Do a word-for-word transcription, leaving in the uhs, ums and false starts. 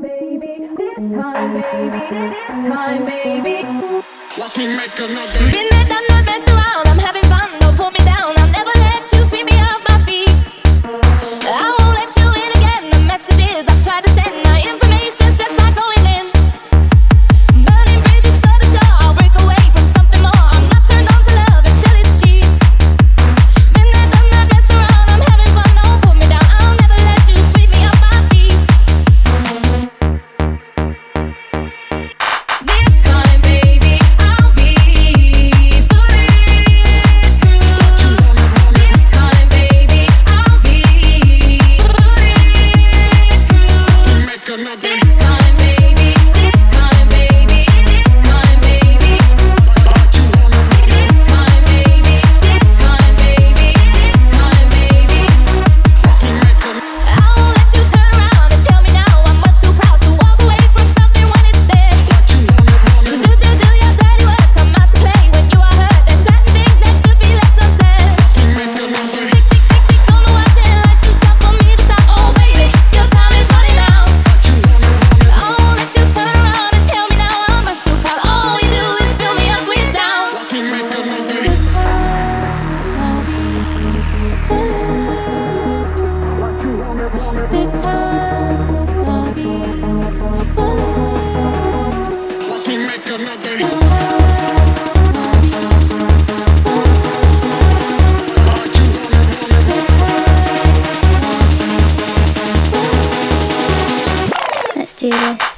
time, baby. This time, baby. This time, baby. Watch me make another. Been there, done that, messed around. I'm having fun. Don't pull me down. I'll never let you sweep me off my feet. I won't let you in again. The messages I've tried to send, my information's just not going in. Burning bridges shore to shore. I'll break away from something more. I'm not turned on to love until it's cheap. Been there, done that, messed around. I'm having fun. Don't pull me down. I'll never let you sweep me off my feet. This time, baby, I'll be bulletproof. This time, baby, I'll be bulletproof. Make another. This time, baby, this time, baby, this time, baby. This time, baby, this time, baby, this time, baby. I won't let you turn around and tell me now I'm much too proud to walk away from something when it's there. Do, do, do your dirty words come out to play when you are hurt? There's certain things that should be left unsaid. Tick, tick, tick, tick on the watch and lights too sharp for me to stop. Oh baby, your time is running out. I won't let you turn around and tell me now I'm much too proud. All you do is fill me up with doubt. Watch me make another. This time I'll be bulletproof. This time I'll be bulletproof. Watch me make another. This time I'll be bulletproof. Let's do this.